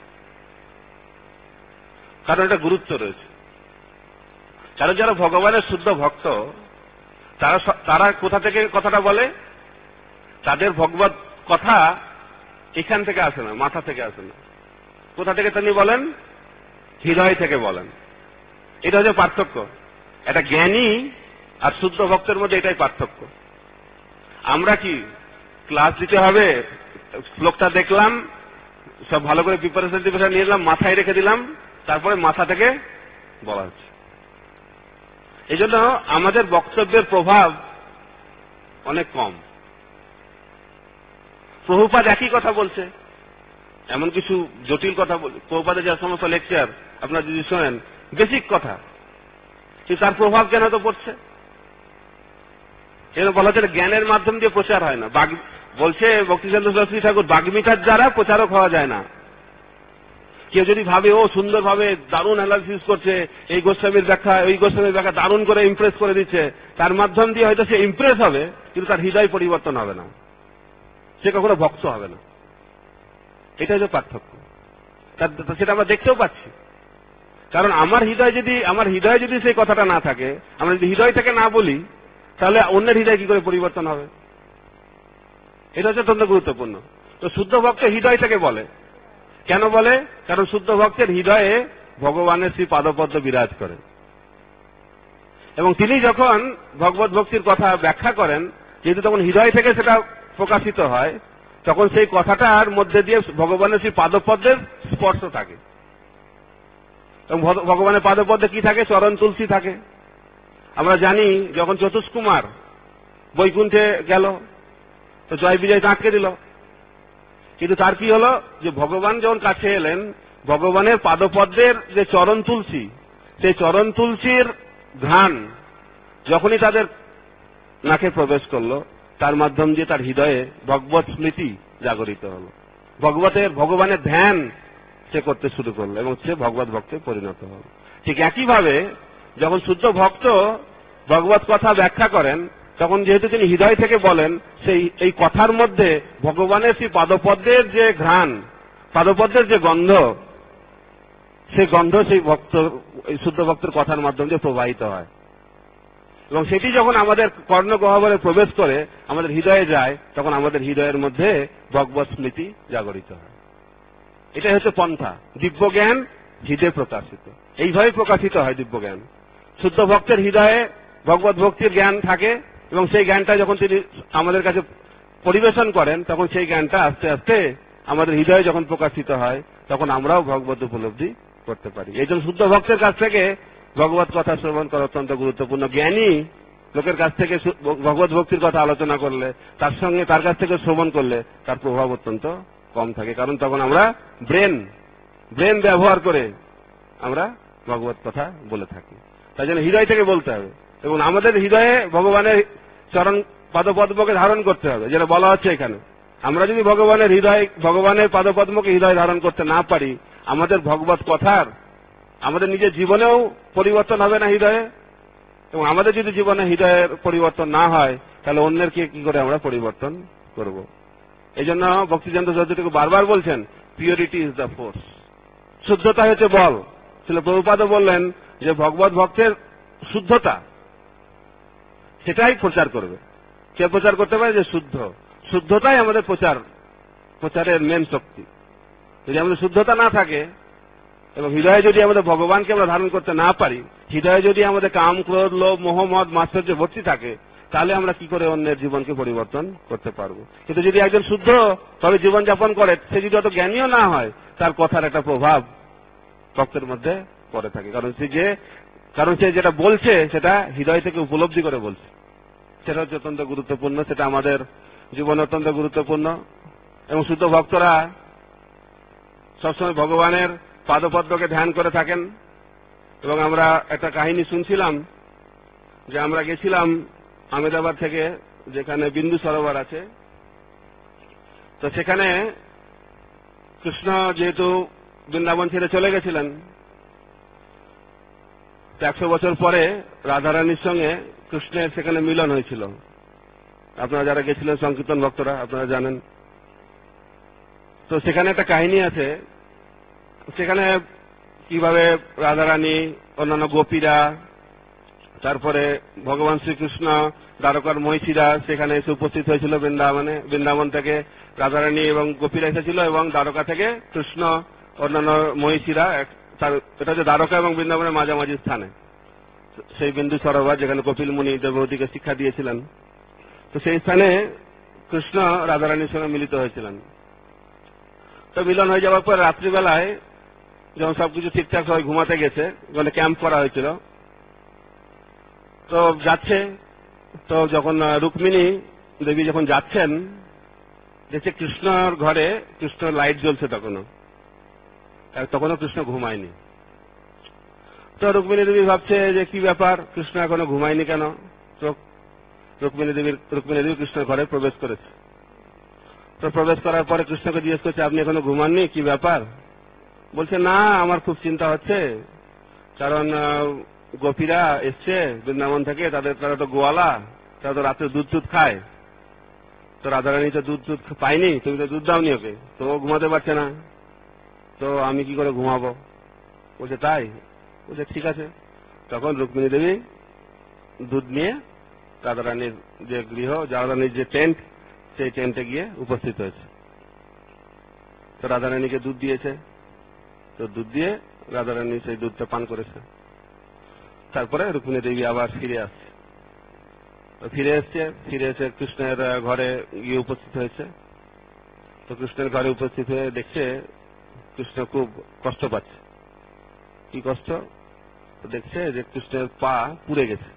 কারণ এটা গুরুত্ব রয়েছে। কারণ যারা ভগবানের শুদ্ধ ভক্ত, তারা কোথা থেকে কথাটা বলে? তাদের ভগবত কথা এখান থেকে আসে না, মাথা থেকে আসে না। কোথা থেকে তিনি বলেন? হৃদয় থেকে বলেন। এটা হচ্ছে পার্থক্য। একটা জ্ঞানী আর শুদ্ধ ভক্তের মধ্যে এটাই পার্থক্য। আমরা কি ক্লাস দিতে হবে, শ্লোকটা দেখলাম, সব ভালো করে প্রিপারেশন নিয়ে নিলাম, মাথায় রেখে দিলাম, তারপরে মাথা থেকে বলা হচ্ছে। এই জন্য আমাদের বক্তব্যের প্রভাব অনেক কম। প্রভুপাদ একই কথা বলছে, এমন কিছু জটিল কথা বলে প্রভুপাদের যা সমস্ত লেকচার আপনারা যদি শোনেন, বেসিক কথা, কিন্তু তার প্রভাব কেন তো পড়ছে? এর বলা হচ্ছে জ্ঞানের মাধ্যম দিয়ে প্রচার হয় না। বলছে ভক্তিচন্দ্র সরস্বতী ঠাকুর, বাগ্মিটার দ্বারা প্রচারক হওয়া যায় না। কেউ যদি ভাবে ও সুন্দরভাবে দারুণ অ্যানালিসিস করছে, এই গোস্বামীর ব্যাখ্যা ওই গোস্বামীর ব্যাখ্যা দারুণ করে ইমপ্রেস করে দিচ্ছে, তার মাধ্যম দিয়ে হয়তো সে ইমপ্রেস হবে, কিন্তু তার হৃদয় পরিবর্তন হবে না, সে কখনো ভক্ত হবে না। এটা হচ্ছে পার্থক্য। সেটা আমরা দেখতেও পাচ্ছি। কারণ আমার হৃদয়ে যদি সেই কথাটা না থাকে, আমরা যদি হৃদয় থেকে না বলি, তাহলে অন্যের হৃদয় কি করে পরিবর্তন হবে? এটা হচ্ছে অত্যন্ত গুরুত্বপূর্ণ। তো শুদ্ধ ভক্ত হৃদয় থেকে বলে। কেন বলে? কারণ শুদ্ধ ভক্তের হৃদয়ে ভগবানের শ্রী পাদপদ্ম বিরাজ করে। এবং তিনি যখন ভগবত ভক্তির কথা ব্যাখ্যা করেন, যেহেতু তখন হৃদয় থেকে সেটা প্রকাশিত হয়, তখন সেই কথাটার মধ্যে দিয়ে ভগবানের সেই পাদপদ্মের স্পর্শ থাকে। এবং ভগবানের পাদপদ্মে কি থাকে? চরণ তুলসী থাকে। আমরা জানি যখন চতুষ্কুমার বৈকুণ্ঠে গেল, তো জয় বিজয় আটকে দিল, কিন্তু তার কি হলো, যে ভগবান যখন কাছে এলেন, ভগবানের পাদপদ্মের যে চরণ তুলসী, সেই চরণ তুলসীর ঘ্রাণ যখনই তাদের নাকে প্রবেশ করলো, তার মাধ্যম দিয়ে তার হৃদয়ে ভগবত স্মৃতি জাগরিত হলো, ভগবানের ধ্যান সে করতে শুরু করলো এবং সে ভগবত ভক্তে পরিণত হল। ঠিক একইভাবে যখন শুদ্ধ ভক্ত ভগবত কথা ব্যাখ্যা করেন, তখন যেহেতু তিনি হৃদয় থেকে বলেন, এই কথার মধ্যে ভগবানের সেই পাদপদ্মের যে ঘ্রাণ, পাদপদ্মের যে গন্ধ, সেই গন্ধ সেই শুদ্ধ ভক্তের কথার মাধ্যমে দিয়ে প্রবাহিত হয়। এবং সেটি যখন আমাদের কর্ণগহ্বরে প্রবেশ করে আমাদের হৃদয়ে যায়, তখন আমাদের হৃদয়ের মধ্যে ভগবত স্মৃতি জাগরিত হয়। এটাই হচ্ছে পন্থা। দিব্যজ্ঞান হৃদয়ে প্রকাশিত, এইভাবে প্রকাশিত হয় দিব্যজ্ঞান। শুদ্ধ ভক্তের হৃদয়ে ভগবত ভক্তির জ্ঞান থাকে এবং সেই জ্ঞানটা যখন তিনি আমাদের কাছে পরিবেশন করেন, তখন সেই জ্ঞানটা আস্তে আস্তে আমাদের হৃদয়ে যখন প্রকাশিত হয়, তখন আমরাও ভগবত উপলব্ধি করতে পারি। এই জন্য শুদ্ধ ভক্তের কাছ থেকে ভগবত কথা শ্রবণ করা অত্যন্ত গুরুত্বপূর্ণ। জ্ঞানী লোকের কাছ থেকে ভগবত ভক্তির কথা আলোচনা করলে, তার সঙ্গে তার কাছ থেকে শ্রবণ করলে তার প্রভাব অত্যন্ত কম থাকে, কারণ তখন আমরা ব্রেন ব্যবহার করে আমরা ভগবত কথা বলে থাকি। তাই জন্য হৃদয় থেকে বলতে হবে এবং আমাদের হৃদয়ে ভগবানের চরণ পাদপদ্মকে ধারণ করতে হবে, যেটা বলা হচ্ছে এখানে। আমরা যদি ভগবানের পাদপদ্মকে হৃদয় ধারণ করতে না পারি, আমাদের ভগবত কথার আমাদের নিজের জীবনেও পরিবর্তন হবে না হৃদয়ে, এবং আমাদের যদি জীবনে হৃদয়ের পরিবর্তন না হয়, তাহলে অন্যের কি করে আমরা পরিবর্তন করব। এই জন্য ভক্তিচন্দ্র সরস্বতী বারবার বলছেন, পিওরিটি ইজ দ্য ফোর্স, শুদ্ধতা হচ্ছে বল। শ্রীল প্রভুপাদও বললেন যে ভগবত ভক্তের শুদ্ধতা, সেটাই প্রচার করবে। কে প্রচার করতে পারে? যে শুদ্ধতাই আমাদের প্রচারের মেন শক্তি। যদি আমাদের শুদ্ধতা না থাকে এবং হৃদয়ে যদি আমাদের ভগবানকে আমরা ধারণ করতে না পারি, হৃদয়ে যদি আমাদের কাম, ক্রোধ, লোভ, মোহ, মদ, মাৎসর্য ভর্তি থাকে, তাহলে আমরা কি করে অন্যের জীবনকে পরিবর্তন করতে পারবো? কিন্তু যদি একজন শুদ্ধ তবে জীবনযাপন করে, সে যদি অত জ্ঞানীও না হয়, তার কথার একটা প্রভাব ভক্তের মধ্যে পড়ে থাকে, কারণ সে যেটা বলছে সেটা হৃদয় থেকে উপলব্ধি করে বলছে। সেটা হচ্ছে অত্যন্ত গুরুত্বপূর্ণ, সেটা আমাদের জীবনে অত্যন্ত গুরুত্বপূর্ণ। এবং শুদ্ধ ভক্তরা সবসময় ভগবানের পাদপদ্মকে ধ্যান করে থাকেন। এবং আমরা একটা কাহিনী শুনছিলাম যে আমরা গেছিলাম আহমেদাবাদ থেকে, যেখানে বিন্দু সরোবর আছে, তো সেখানে কৃষ্ণ যেহেতু বৃন্দাবন ছেড়ে চলে গেছিলেন, 100 বছর পরে রাধারানীর সঙ্গে কৃষ্ণের সেখানে মিলন হয়েছিল। আপনারা যারা গেছিলেন সংকীর্তন ভক্তরা, আপনারা জানেন। তো সেখানে একটা কাহিনী আছে, সেখানে কিভাবে রাধারানী, অন্যান্য গোপীরা, তারপরে ভগবান শ্রীকৃষ্ণ, দ্বারকার মহিষীরা সেখানে এসে উপস্থিত হয়েছিল বৃন্দাবন থেকে রাধারানী এবং গোপীরা এসেছিল, এবং দ্বারকা থেকে কৃষ্ণ, অন্যান্য মহিষীরা। এটা হচ্ছে দ্বারকা এবং বৃন্দাবনের মাঝামাঝি স্থানে সেই বিন্দু সরোবর, যেখানে কপিল মুনি দেবহূতিকে শিক্ষা দিয়েছিলেন। তো সেই স্থানে কৃষ্ণ রাধারানীর সঙ্গে মিলিত হয়েছিলেন। তো মিলন হয়ে যাওয়ার পর রাত্রিবেলায় যখন সবকিছু ঠিকঠাক সবাই ঘুমাতে গেছে, ওখানে ক্যাম্প করা হয়েছিল, তো যাচ্ছে, তো যখন রুক্মিণী দেবী যখন যাচ্ছেন, দেখছে কৃষ্ণর ঘরে কৃষ্ণর লাইট জ্বলছে, তখনও কৃষ্ণ ঘুমায়নি। তো রুক্মিণী দেবী ভাবছে যে কি ব্যাপার, কৃষ্ণ এখনো ঘুমায়নি কেন? তো রুক্মিণী দেবী কৃষ্ণের ঘরে প্রবেশ করেছে। তো প্রবেশ করার পরে কৃষ্ণকে জিজ্ঞেস করছে, আপনি এখনো ঘুমাননি, কি ব্যাপার? বলছে, না, আমার খুব চিন্তা হচ্ছে, কারণ গোপীরা এসছে বৃন্দাবন থেকে, তারা তো গোয়ালা, তারা তো রাত্রে দুধ খায়, তো রাধারানী তো দুধ পায়নি, তুমি তো দুধ দাওনি ওকে, তো ও ঘুমাতে পারছে না, তো আমি কি করে ঘুমাবো? বলছে, তাই? বলছে, ঠিক আছে। তখন রুক্মিণী দেবী দুধ নিয়ে রাধারানীর যে গৃহ, রাধারানীর যে টেন্ট, সেই টেন্টে গিয়ে উপস্থিত হয়েছে। তো রাধারানীকে দুধ দিয়েছে, তো দুধ দিয়ে রাধারানী সেই দুধটা পান করেছে। তারপরে রুক্মিণী দেবী আবার ফিরে আসছে। ফিরে এসে কৃষ্ণের ঘরে গিয়ে উপস্থিত হয়েছে। তো কৃষ্ণের ঘরে উপস্থিত হয়ে দেখছে কৃষ্ণ খুব কষ্ট পাচ্ছে। কি কষ্ট? দেখছে যে কৃষ্ণের পা পুড়ে গেছে।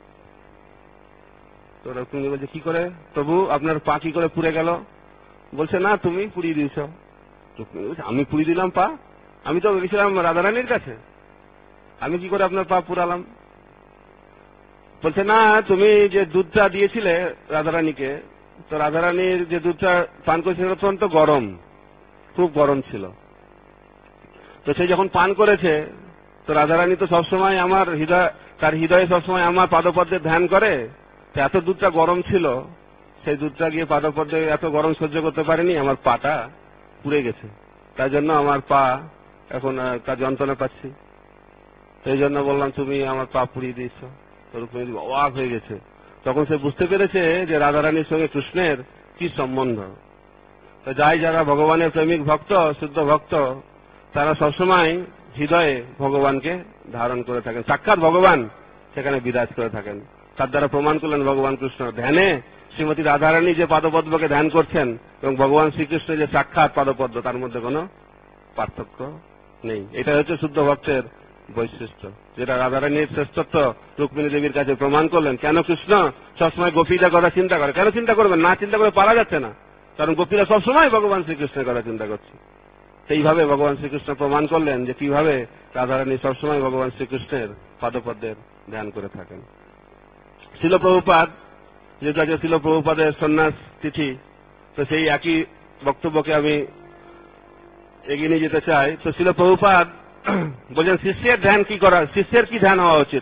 তো রুক্মিণী বলছে, কি করে প্রভু আপনার পা কি করে পুড়ে গেল? বলছে, না তুমি পুড়িয়ে দিয়েছ। রুক্মিণী বলছে, আমি পুড়িয়ে দিলাম পা? আমি তো গেছিলাম রাধারানীর কাছে, আমি কি করে আপনার পা পুরালাম? বলছে, না তুমি যে দুধটা দিয়েছিলে রাধারানীকে, তো রাধারানীর যে দুধটা পান করেছিল অত্যন্ত গরম, খুব গরম ছিল। তো সে যখন পান করেছে, তো রাধারানী তো সবসময় আমার তার হৃদয়ে সবসময় আমার পাদপদ্মে ধ্যান করে। তো এত দুধটা গরম ছিল, সেই দুধটা গিয়ে পাদপদ্মে এত গরম সহ্য করতে পারেনি, আমার পাটা পুড়ে গেছে। তাই জন্য আমার পা এখন তার যন্ত্রণা পাচ্ছি। সেই জন্য বললাম তুমি আমার পা পুড়িয়ে দিয়েছ। রুক্মিণী অবাক হয়ে গেছে। তখন সে বুঝতে পেরেছে যে রাধারানীর সঙ্গে কৃষ্ণের কি সম্বন্ধ। তো যারা ভগবানের প্রেমিক ভক্ত, শুদ্ধ ভক্ত, তারা সবসময় হৃদয়ে ভগবানকে ধারণ করে থাকেন। সাক্ষাৎ ভগবান সেখানে বিরাজ করে থাকেন। তার দ্বারা প্রমাণ করলেন ভগবান কৃষ্ণ। ধ্যানে শ্রীমতী রাধারানী যে পাদপদ্মকে ধ্যান করছেন এবং ভগবান শ্রীকৃষ্ণ যে সাক্ষাৎ পাদপদ্ম, তার মধ্যে কোনো পার্থক্য নেই। এটা হচ্ছে শুদ্ধ ভক্তের বৈশিষ্ট্য, যেটা রাধারানীর শ্রেষ্ঠত্ব রুক্মিণী দেবীর কাছে প্রমাণ করলেন। কেন কৃষ্ণ সবসময় গোপীদের কথা চিন্তা করে? কেন চিন্তা করবেন না? চিন্তা করে পারা যাচ্ছে না, কারণ গোপীরা সবসময় ভগবান শ্রীকৃষ্ণের কথা চিন্তা করছে। সেইভাবে ভগবান শ্রীকৃষ্ণ প্রমাণ করলেন যে কিভাবে রাধারানী সবসময় ভগবান শ্রীকৃষ্ণের পাদপদ্মের ধ্যান করে থাকেন। শিল প্রভুপাদ, যেটা যে শিল প্রভুপাদের সন্ন্যাস তিথি, তো সেই একই বক্তব্যকে আমি এগিয়ে নিয়ে যেতে চাই। তো শিল প্রভুপাদ বলছেন শিষ্যের ধ্যান কি করা, শিষ্যের কি ধ্যান হওয়া উচিত?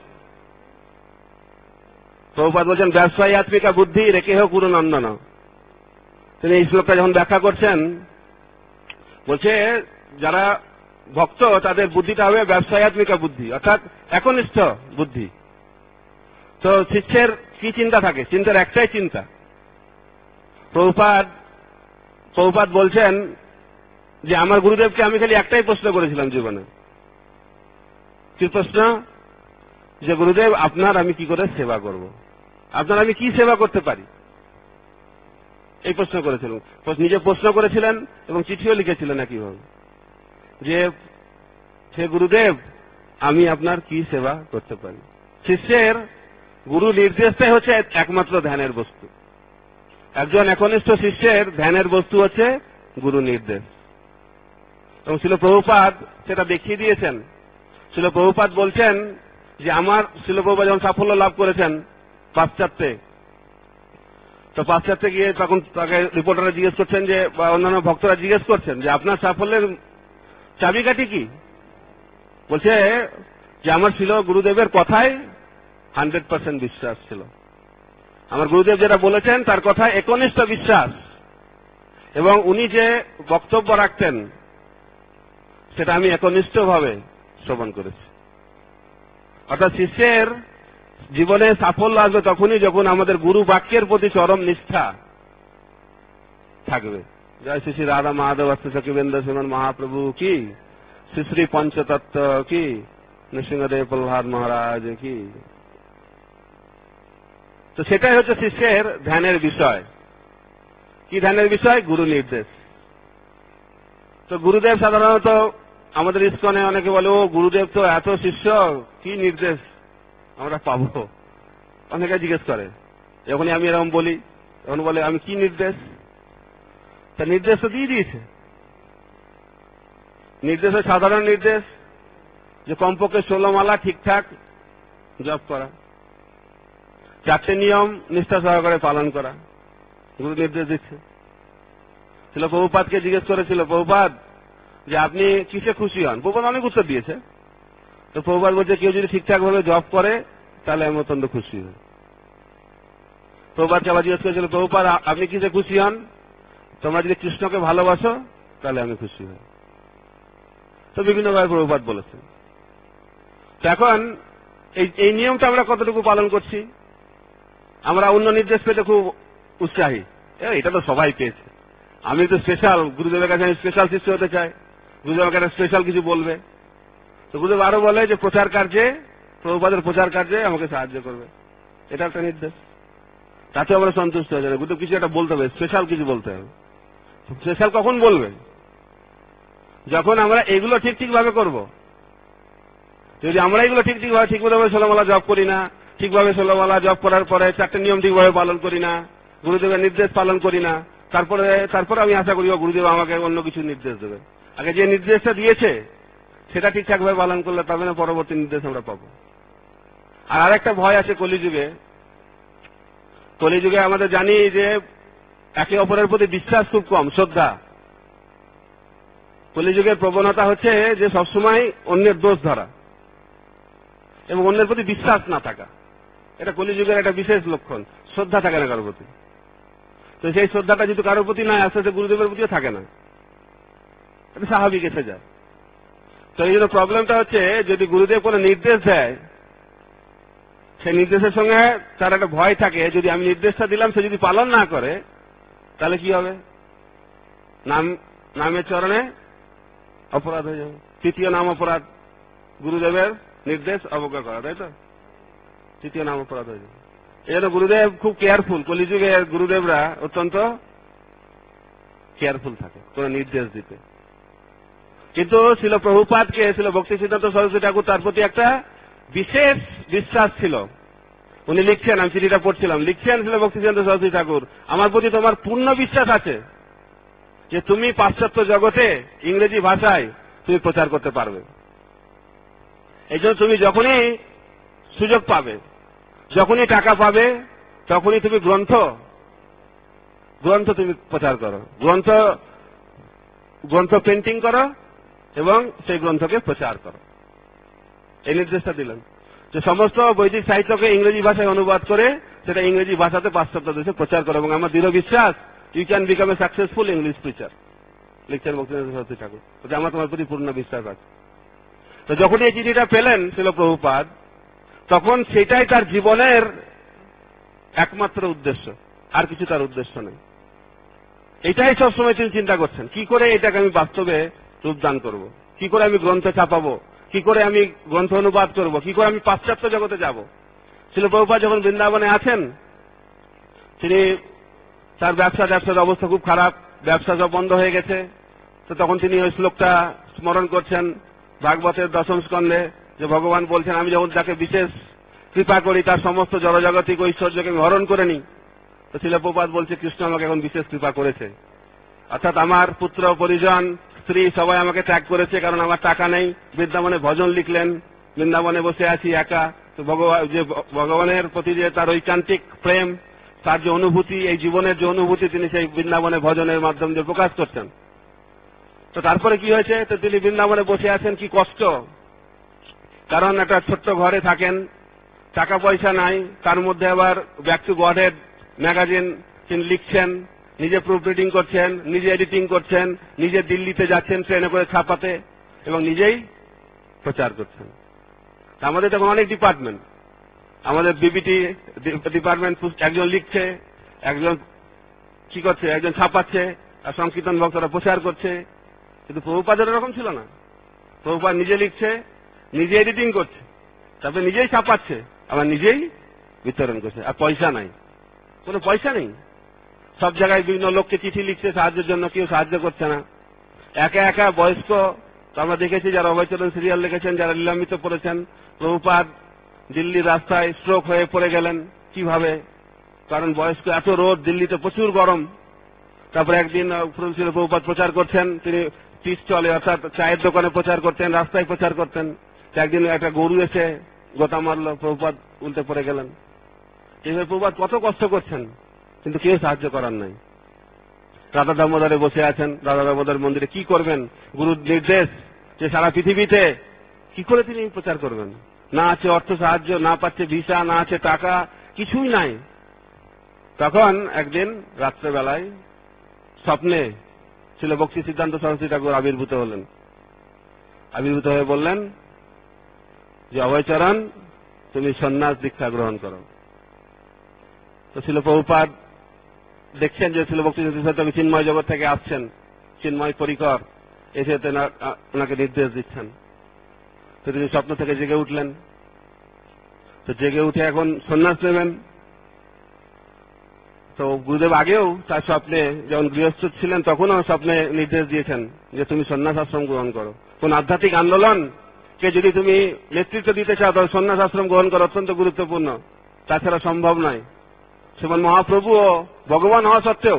প্রভুপাদ বলছেন ব্যবসায়ী আত্মিকা বুদ্ধি রেখে হোক গুরু নন্দন। তিনি এই শ্লোকটা যখন ব্যাখ্যা করছেন, বলছে যারা ভক্ত তাদের বুদ্ধিটা হবে ব্যবসায়ী আত্মিকা বুদ্ধি, অর্থাৎ একনিষ্ঠ বুদ্ধি। তো শিষ্যের কি চিন্তা থাকে? চিন্তার একটাই চিন্তা। প্রভুপাদ বলছেন যে আমার গুরুদেবকে আমি খালি একটাই প্রশ্ন করেছিলাম জীবনে। কি প্রশ্ন? যে গুরুদেব আপনার আমি কি করে সেবা করব, আপনার আমি কি সেবা করতে পারি, এই প্রশ্ন করেছিলেন। নিজে প্রশ্ন করেছিলেন এবং চিঠিও লিখেছিলেন একইভাবে, যে হে গুরুদেব আমি আপনার কি সেবা করতে পারি। শিষ্যের গুরু নির্দেশটাই হচ্ছে একমাত্র ধ্যানের বস্তু। একজন একনিষ্ঠ শিষ্যের ধ্যানের বস্তু হচ্ছে গুরু নির্দেশ। এবং শিল প্রভুপাদ সেটা দেখিয়ে দিয়েছেন। শিল প্রভুপাদ বলছেন যে শিল প্রভুপাদ যখন সাফল্য লাভ করেছেন পাশ্চাত্যে, তো পাশ্চাত্যে গিয়ে তখন তাকে রিপোর্টাররা জিজ্ঞেস করছেন যে, বা অন্যান্য ভক্তরা জিজ্ঞেস করছেন যে আপনার সাফল্যের চাবিকাঠি কি? বলছে যে আমার ছিল গুরুদেবের কথায় 100% বিশ্বাস ছিল। আমার গুরুদেব যেটা বলেছেন তার কথায় একনিষ্ঠ বিশ্বাস, এবং উনি যে বক্তব্য রাখতেন সেটা আমি একনিষ্ঠভাবে শ্রবণ করেছি। অর্থাৎ শিষ্যের জীবনে সাফল্য আসবে তখনই যখন আমাদের গুরু বাক্যের প্রতি চরম নিষ্ঠা থাকবে। জয় শ্রী শ্রী রাধা মাধব অস্ত সখীবেন্দ্র শ্রীমান মহাপ্রভু কি, শ্রী শ্রী পঞ্চতত্ত্ব কি, নৃসিংহদেব প্রহ্লাদ মহারাজ কি। তো সেটাই হচ্ছে শিষ্যের ধ্যানের বিষয়। কি ধ্যানের বিষয়? গুরু নির্দেশ। তো গুরুদেব সাধারণত আমাদের ইস্কনে অনেকে বলে, ও গুরুদেব তো এত শিষ্য, কি নির্দেশ আমরা পাবো? অনেকে জিজ্ঞেস করে। যখনই আমি এরকম বলি তখন বলে আমি কি নির্দেশ? তা নির্দেশ তো দিয়ে দিয়েছে। নির্দেশের সাধারণ নির্দেশ যে কমপক্ষে 16 মালা ঠিকঠাক জপ করা, 4টে নিয়ম নিষ্ঠা সহকারে পালন করা, গুরু নির্দেশ দিচ্ছে। শিল প্রভুপাদকে জিজ্ঞেস করেছিল, প্রভুপাদ যে আপনি কিসে খুশি হন? প্রভুপাদ অনেক উত্তর দিয়েছে। তো প্রভুপাদ বলছে কেউ যদি ঠিকঠাক ভাবে জপ করে তাহলে আমি অত্যন্ত খুশি হই। প্রভুপাদকে আবার জিজ্ঞেস করেছিল, প্রভুপাদ আপনি কিসে খুশি হন? তোমরা যদি কৃষ্ণকে ভালোবাসো তাহলে আমি খুশি হই। তো বিভিন্নভাবে প্রভুপাদ বলেছেন। তো এখন এই নিয়মটা আমরা কতটুকু পালন করছি? আমরা অন্য নির্দেশ পেতে খুব উৎসাহী, এটা তো সবাই পেয়েছে, আমি তো স্পেশাল, গুরুদেবের কাছে আমি স্পেশাল শিষ্য হতে চাই, গুরুদেবের কাছে স্পেশাল কিছু বলবে। তো গুরুদেব আরো বলে যে প্রচার কার্যে প্রভুপাদের প্রচার কার্যে আমাকে সাহায্য করবে, এটা একটা নির্দেশ। তাতে আমরা সন্তুষ্ট হয়ে যাবে, কিন্তু কিছু একটা বলতে হবে, স্পেশাল কিছু বলতে হবে। স্পেশাল কখন বলবে? যখন আমরা এগুলো ঠিকভাবে করব। যদি আমরা এগুলো ঠিকভাবে 16 মালা জপ করি না, ঠিকভাবে 16 মালা জপ করার পরে 4টে নিয়ম ঠিকভাবে পালন করি না, গুরুদেবের নির্দেশ পালন করি না, তারপরে আমি আশা করি গুরুদেব আমাকে অন্য কিছু নির্দেশ দেবে। আগে যে নির্দেশটা দিয়েছে সেটা ঠিকঠাকভাবে পালন করলে তবে না পরবর্তী নির্দেশ আমরা পাবো। আর আরেকটা ভয় আছে কলিযুগে। কলিযুগে আমাদের জানি যে একে অপরের প্রতি বিশ্বাস খুব কম, শ্রদ্ধা। কলিযুগের প্রবণতা হচ্ছে যে সবসময় অন্যের দোষ ধরা এবং অন্যের প্রতি বিশ্বাস না থাকা। এটা কলিযুগের একটা বিশেষ লক্ষণ। শ্রদ্ধা থাকে না কারোর প্রতি। তো সেই শ্রদ্ধাটা যদি কারোর প্রতি না আস্তে আস্তে গুরুদেবের প্রতিও থাকে না, এটা স্বাভাবিক এসে যায়। তো এই জন্য প্রবলেমটা হচ্ছে যদি গুরুদেব কোনো নির্দেশ দেয়, সেই নির্দেশের সঙ্গে তার একটা ভয় থাকে, যদি আমি নির্দেশটা দিলাম সে যদি পালন না করে তাহলে কি হবে? নামের চরণে অপরাধ হয়ে যাবে। তৃতীয় নাম অপরাধ, গুরুদেবের নির্দেশ অবজ্ঞা করা, তাই তো? তৃতীয় নাম অপরাধ হয়ে যাবে। এই জন্য গুরুদেব খুব কেয়ারফুল। কলিযুগের গুরুদেবরা অত্যন্ত কেয়ারফুল থাকে কোন নির্দেশ দিতে। কিন্তু ছিল প্রভুপাদকে, ছিল ভক্তি সিদ্ধান্ত সরস্বতী ঠাকুর, তার প্রতি একটা বিশেষ বিশ্বাস ছিল। উনি লিখছেন, আমি চিঠিটা পড়ছিলাম, লিখছেন ছিল ভক্তি সিদ্ধান্ত সরস্বতী ঠাকুর, আমার প্রতি তোমার পূর্ণ বিশ্বাস আছে যে তুমি পাশ্চাত্য জগতে ইংরেজি ভাষায় তুমি প্রচার করতে পারবে। এই জন্য তুমি যখনই সুযোগ পাবে, যখনই টাকা পাবে, তখনই তুমি গ্রন্থ তুমি প্রচার করো, গ্রন্থ পেন্টিং করো এবং সেই গ্রন্থকে প্রচার করো। এই নির্দেশটা দিলেন যে সমস্ত বৈদিক সাহিত্যকে ইংরেজি ভাষায় অনুবাদ করে সেটা ইংরেজি ভাষাতে পাশ্চাত্য দেশে প্রচার করো, এবং আমার দৃঢ় বিশ্বাস you can become a successful English preacher. লিখছেন ভক্তিবিনোদ সরস্বতী ঠাকুর, আমার তোমার প্রতি পূর্ণ বিশ্বাস আছে। তো যখন এই চিঠিটা পেলেন ছিল প্রভুপাদ, তখন সেটাই তার জীবনের একমাত্র উদ্দেশ্য, আর কিছু তার উদ্দেশ্য নেই। এটাই সবসময় তিনি চিন্তা করছেন, কি করে এটাকে আমি বাস্তবে রূপদান করব, কি করে আমি গ্রন্থ ছাপাবো, কি করে আমি গ্রন্থ অনুবাদ করব, কি করে আমি পাশ্চাত্য জগতে যাব। ছিল প্রভুপাদ যখন বৃন্দাবনে আছেন, তিনি তার ব্যবসার অবস্থা খুব খারাপ, ব্যবসা সব বন্ধ হয়ে গেছে। তো তখন তিনি ওই শ্লোকটা স্মরণ করছেন ভাগবতের 10ম স্কন্ধে, যে ভগবান বলছেন আমি যখন তাকে বিশেষ কৃপা করি তার সমস্ত জড়জাগতিক ঐশ্বর্যকে আমি হরণ করে নিই। তো ছিল প্রভুপাদ বলছে কৃষ্ণ আমাকে এখন বিশেষ কৃপা করেছে, অর্থাৎ আমার পুত্র পরিজন স্ত্রী সবাই আমাকে ত্যাগ করেছে, কারণ আমার টাকা নেই। বৃন্দাবনে ভজন লিখলেন, বৃন্দাবনে বসে আছি একা। তো ভগবানের প্রতি যে তার ঐকান্তিক প্রেম, তার যে অনুভূতি, এই জীবনের যে অনুভূতি তিনি সেই বৃন্দাবনে ভজনের মাধ্যম দিয়ে প্রকাশ করছেন। তো তারপরে কি হয়েছে, তো তিনি বৃন্দাবনে বসে আছেন, কি কষ্ট, কারণ একটা ছোট্ট ঘরে থাকেন, টাকা পয়সা নাই, তার মধ্যে আবার ব্যাক টু গডহেড ম্যাগাজিন তিনি লিখছেন, নিজে প্রুফ রিডিং করছেন, নিজে এডিটিং করছেন, নিজে দিল্লিতে যাচ্ছেন ট্রেনে করে ছাপাতে এবং নিজেই প্রচার করছেন। আমাদের তখন অনেক ডিপার্টমেন্ট, আমাদের বিবিটি ডিপার্টমেন্ট, একজন লিখছে, একজন কি করছে, একজন ছাপাচ্ছে, আর সংকীর্তন ভক্তরা প্রচার করছে। কিন্তু প্রভুপাদের এরকম ছিল না। প্রভুপাদ নিজে লিখছে, নিজে এডিটিং করছে, তারপরে নিজেই ছাপাচ্ছে, আবার নিজেই বিতরণ করছে। আর পয়সা নাই, কোনো পয়সা নেই। সব জায়গায় বিভিন্ন লোককে চিঠি লিখছে সাহায্যের জন্য, কেউ সাহায্য করছে না। একা একা বয়স্ক, তো আমরা দেখেছি যারা অভয়চরণ সিরিয়াল লিখেছেন, যারা লীলামৃত পড়েছেন, প্রভুপাদ দিল্লির রাস্তায় স্ট্রোক হয়ে পড়ে গেলেন। কিভাবে? কারণ বয়স্ক, এত রোদ, দিল্লিতে প্রচুর গরম। তারপরে একদিন ছিল প্রভুপাদ প্রচার করছেন, তিনি টি স্টলে অর্থাৎ চায়ের দোকানে প্রচার করতেন, রাস্তায় প্রচার করতেন। একদিন একটা গরু এসে গোতা মারল, প্রভুপাদ উল্টে পড়ে গেলেন। এইভাবে প্রভুপাদ কত কষ্ট করছেন, কিন্তু কেউ সাহায্য করার নাই। রাধা দামোদরে বসে আছেন, রাধা দামোদর মন্দিরে কি করবেন, গুরুর নির্দেশ যে সারা পৃথিবীতে কি করে তিনি প্রচার করবেন। না আছে অর্থ সাহায্য, না পাচ্ছে ভিসা, না আছে টাকা, কিছুই নাই। তখন একদিন রাত্রেবেলায় স্বপ্নে ছিল ভক্তি সিদ্ধান্ত সরস্বতী ঠাকুর আবির্ভূত হলেন। আবির্ভূত হয়ে বললেন যে অভয়চরণ তুমি সন্ন্যাস দীক্ষা গ্রহণ করো। তো ছিল প্রভুপাদ দেখছেন যে ছিল ভক্তি সিদ্ধান্ত চিন্ময় জগৎ থেকে আসছেন, চিন্ময় পরিকর এসে ওনাকে নির্দেশ দিচ্ছেন। তো তিনি স্বপ্ন থেকে জেগে উঠলেন, তো জেগে উঠে এখন সন্ন্যাস নেবেন। তো গুরুদেব আগেও তার স্বপ্নে, যখন গৃহস্থ ছিলেন তখনও স্বপ্নে নির্দেশ দিয়েছেন যে তুমি সন্ন্যাস আশ্রম গ্রহণ করো। কোন আধ্যাত্মিক আন্দোলনকে যদি তুমি নেতৃত্ব দিতে চাও তাহলে সন্ন্যাস আশ্রম গ্রহণ করা অত্যন্ত গুরুত্বপূর্ণ, তাছাড়া সম্ভব নয়। শ্রীমন মহাপ্রভুও ভগবান হওয়া সত্ত্বেও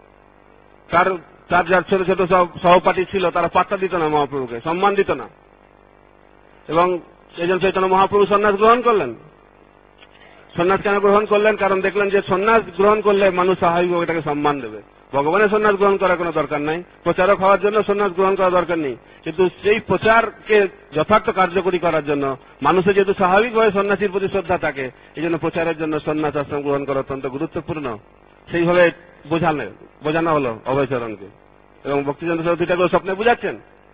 তার যার ছোট ছোট সব সহপাঠী ছিল তারা পাত্তা দিত না, মহাপ্রভুকে সম্মান দিত না, এবং এই জন্য চৈতন্য মহাপ্রভু সন্ন্যাস গ্রহণ করলেন। সন্ন্যাস কেন গ্রহণ করলেন? কারণ দেখলেন যে সন্ন্যাস গ্রহণ করলে মানুষ স্বাভাবিকভাবে এটাকে সম্মান দেবে। ভগবানের সন্ন্যাস গ্রহণ করার কোনো দরকার নাই, প্রচারক হওয়ার জন্য সন্ন্যাস গ্রহণ করার দরকার নেই, কিন্তু সেই প্রচারকে যথার্থ কার্যকরী করার জন্য মানুষের যেহেতু স্বাভাবিকভাবে সন্ন্যাসীর প্রতি শ্রদ্ধা থাকে, এই জন্য প্রচারের জন্য সন্ন্যাস আশ্রম গ্রহণ করা অত্যন্ত গুরুত্বপূর্ণ। সেইভাবে বোঝানো হলো অভয়চরণকে, এবং ভক্তিচন্দ্র সরস্বতী ঠাকুর স্বপ্নে বুঝাচ্ছেন।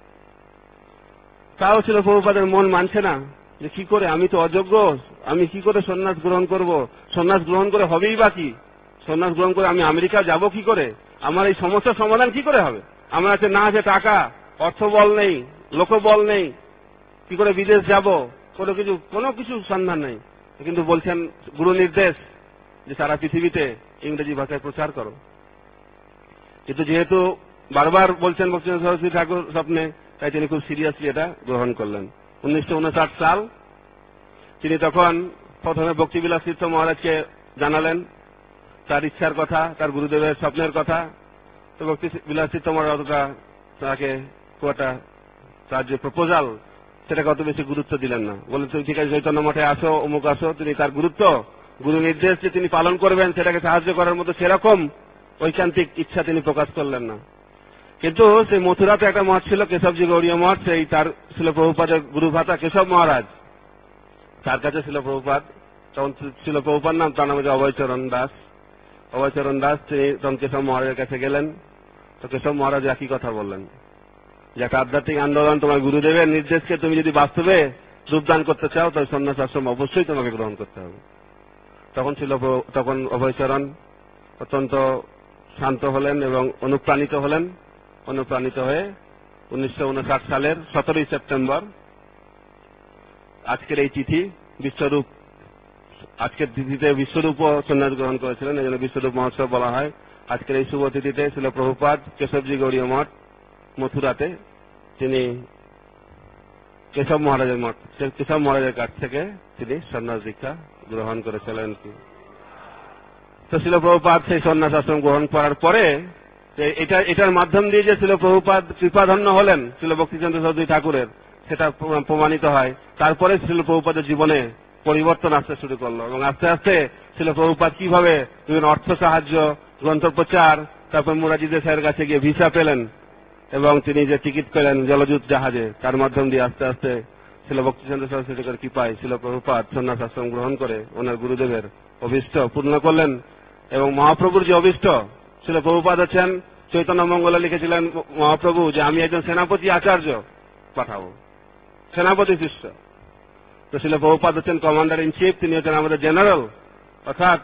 তাও ছিল প্রভুপাদের মন মানছে না, যে কি করে, আমি তো অযোগ্য, আমি কি করে সন্ন্যাস গ্রহণ করব? সন্ন্যাস গ্রহণ করে হবেই বা কি? সন্ন্যাস গ্রহণ করে আমি আমেরিকা যাব কি করে? আমার এই সমস্যার সমাধান কি করে হবে? আমার কাছে না আছে টাকা, অর্থবল নেই, লোকবল নেই, কি করে বিদেশ যাব? কোনো কিছু সন্ধান নেই। কিন্তু বলছেন গুরু নির্দেশ যে সারা পৃথিবীতে ইংরেজি ভাষায় প্রচার করো। কিন্তু যেহেতু বারবার বলছেন ভক্তিচন্দ্র সরস্বতী ঠাকুর স্বপ্নে, তাই তিনি খুব সিরিয়াসলি এটা গ্রহণ করলেন। 1959 সাল তিনি তখন প্রথমে ভক্তিবিলাস তীর্থ মহারাজকে জানালেন তার ইচ্ছার কথা, তার গুরুদেবের স্বপ্নের কথা। তো ভক্তিবিলাস তীর্থ মহারাজ অতটা তাকে তার যে প্রপোজাল সেটাকে অত বেশি গুরুত্ব দিলেন না। বলেন তুমি ঠিক আছে চৈতন্য মঠে আসো, অমুক আসো। তিনি তার গুরুত্ব, গুরু নির্দেশ যে তিনি পালন করবেন সেটাকে সাহায্য করার মতো সেরকম ঐকান্তিক ইচ্ছা তিনি প্রকাশ করলেন না। কিন্তু সেই মথুরাতে একটা মঠ ছিল, কেশবজি গৌড়ীয় মঠ, সেই তার ছিল প্রভুপাদের গুরু ভাতা কেশব মহারাজ, তার কাছে ছিল প্রভুপাদ। তখন ছিল প্রভুপাদ নাম, তার নাম হচ্ছে অভয়চরণ দাস। অভয়চরণ দাস তিনি তখন কেশব মহারাজের কাছে গেলেন। তো কেশব মহারাজ একই কথা বললেন যে একটা আধ্যাত্মিক আন্দোলন, তোমার গুরুদেবের নির্দেশকে তুমি যদি বাস্তবে রূপদান করতে চাও তাহলে সন্ন্যাস আশ্রম অবশ্যই তোমাকে গ্রহণ করতে হবে। তখন অভয়চরণ অত্যন্ত শান্ত হলেন এবং অনুপ্রাণিত হয়ে 1959 সালের 17 সেপ্টেম্বর আজকের এই তিথি বিশ্বরূপ, আজকের তিথিতে বিশ্বরূপও সন্ন্যাস গ্রহণ করেছিলেন, এই জন্য বিশ্বরূপ মহোৎসব বলা হয়। আজকের এই শুভ তিথিতে ছিল প্রভুপাদ কেশবজি গৌড়ীয় মঠ মথুরাতে, তিনি কেশব মহারাজের কাছ থেকে তিনি সন্ন্যাস দীক্ষা গ্রহণ করেছিলেন। তো ছিল প্রভুপাদ সেই সন্ন্যাস আশ্রম গ্রহণ করার পরে এটার মাধ্যম দিয়ে যে ছিল প্রভুপাদ কৃপাধন্য হলেন ছিল ভক্তিচন্দ্র সরস্বতী ঠাকুরের, সেটা প্রমাণিত হয়। তারপরে ছিল প্রভুপাদের জীবনে পরিবর্তন আসতে শুরু করলো, এবং আস্তে আস্তে ছিল প্রভুপাদ কিভাবে বিভিন্ন অর্থ সাহায্য, গ্রন্থ প্রচার, তারপর মুরাজি দেশাইয়ের কাছে গিয়ে ভিসা পেলেন, এবং তিনি যে টিকিট পেলেন জলদূত জাহাজে, তার মাধ্যম দিয়ে আস্তে আস্তে ছিল ভক্তিচন্দ্র সরস্বতী ঠাকুরের কৃপায় ছিল প্রভুপাদ সন্ন্যাস আশ্রম গ্রহণ করে ওনার গুরুদেবের অভীষ্ট পূর্ণ করলেন। এবং মহাপ্রভুর যে অভীষ্ট ছিল, প্রভুপাদ আছেন চৈতন্য মঙ্গলে লিখেছিলেন মহাপ্রভু যে আমি একজন সেনাপতি আচার্য পাঠাবো, সেনাপতি শিষ্য। তো ছিল প্রভুপাদ হচ্ছেন কমান্ডার ইন চিফ, তিনি হচ্ছেন আমাদের জেনারেল, অর্থাৎ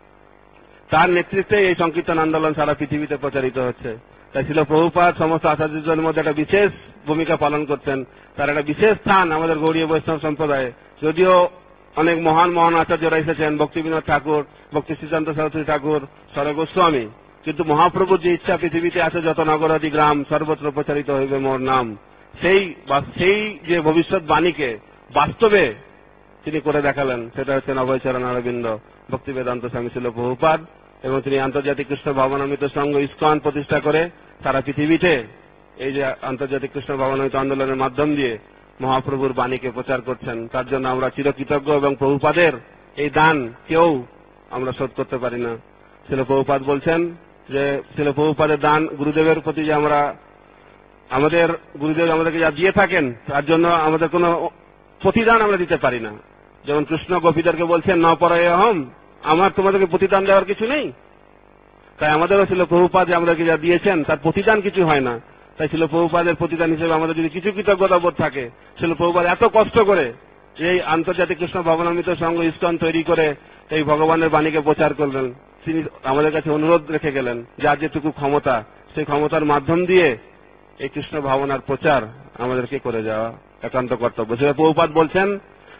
তার নেতৃত্বে এই সংকীর্তন আন্দোলন সারা পৃথিবীতে প্রচারিত হচ্ছে। তাই ছিল প্রভুপাদ সমস্ত আচার্যদের মধ্যে একটা বিশেষ ভূমিকা পালন করতেন, তার একটা বিশেষ স্থান আমাদের গৌড়ীয় বৈষ্ণব সম্প্রদায়ে। যদিও অনেক মহান মহান আচার্যরা এসেছেন, ভক্তিবিনোদ ঠাকুর, ভক্তি শ্রীচন্দ্র সরস্বতী ঠাকুর, সর গোস্বামী, কিন্তু মহাপ্রভুর যে ইচ্ছা পৃথিবীতে আছে যত নগরাদি গ্রাম সর্বত্র প্রচারিত হইবে মোর নাম, সেই যে ভবিষ্যৎবাণীকে বাস্তবে তিনি করে দেখালেন, সেটা হচ্ছেন অভয়চরণ অরবিন্দ ভক্তি বেদান্ত স্বামী ছিল প্রভুপাদ। এবং তিনি আন্তর্জাতিক কৃষ্ণ ভাবনামৃত সংঘ ইস্কন প্রতিষ্ঠা করে সারা পৃথিবীতে এই যে আন্তর্জাতিক কৃষ্ণ ভাবনামৃত আন্দোলনের মাধ্যম দিয়ে মহাপ্রভুর বাণীকে প্রচার করছেন। তার জন্য আমরা চিরকৃতজ্ঞ, এবং প্রভুপাদের এই দান কেউ আমরা শোধ করতে পারি না। ছিল প্রভুপাদ বলছেন যে ছিল প্রভুপাদের দান গুরুদেবের প্রতি যে আমাদের গুরুদেব আমাদেরকে যা দিয়ে থাকেন তার জন্য আমাদের কোনো প্রতিদান আমরা দিতে পারি না। যেমন কৃষ্ণ গোপীদেরকে বলছেন ন পরায় অহম, আমার তোমাদেরকে প্রতিদান দেওয়ার কিছু নেই। তাই আমাদেরও ছিল প্রভুপাদ যে আমাদেরকে যা দিয়েছেন তার প্রতিদান কিছু হয় না। তাই ছিল প্রভুপাদের প্রতিদান হিসেবে আমাদের যদি কিছু কৃতজ্ঞতা বোধ থাকে, ছিল প্রভুপাদ এত কষ্ট করে এই আন্তর্জাতিক কৃষ্ণ ভাবনামৃত সংঘ ইস্কন তৈরি করে এই ভগবানের বাণীকে প্রচার করলেন। তিনি আমাদের কাছে অনুরোধ রেখে গেলেন যার যেটুকু ক্ষমতা, সেই ক্ষমতার মাধ্যম দিয়ে এই কৃষ্ণ ভাবনার প্রচার আমাদেরকে করে যাওয়া একান্ত কর্তব্য। সেটা প্রভুপাদ বলছেন